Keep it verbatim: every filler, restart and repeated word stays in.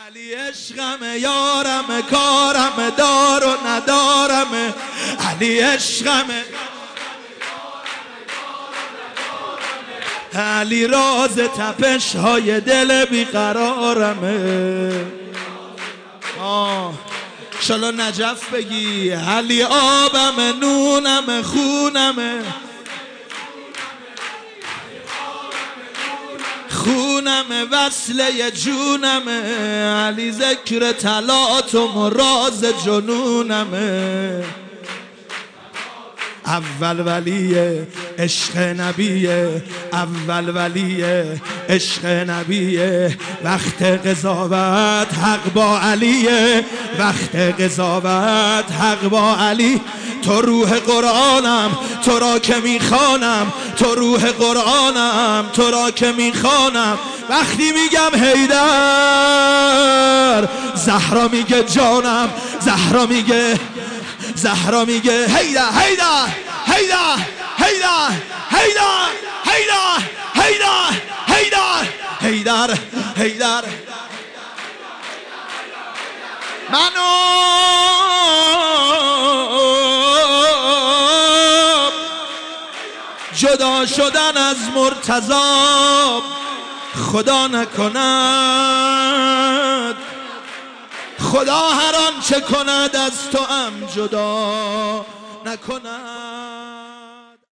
علی عشقم یارم کارم دار و ندارم علی عشقم علی راز تپش های دل بیقرارمه. آه شالا نجف بگی علی آبم نونم خونمه خونم وصله جونمه علی ذکر طلاتم و راز جنونمه. اول ولیه عشق نبیه اول ولیه عشق نبیه وقت قضاوت حق با علیه وقت قضاوت حق با علی. تو روح قرآنم تو را که میخوانم تو روح قرآنم تو را که میخوانم وقتی میگم حیدر زهرا میگه جانم زهرا میگه زهرا میگه حیدر حیدر حیدر حیدر حیدر حیدر حیدر حیدر حیدر حیدر منو جدا شدن از مرتضی خدا نکند خدا هر آنچه کند از تو هم جدا نکند.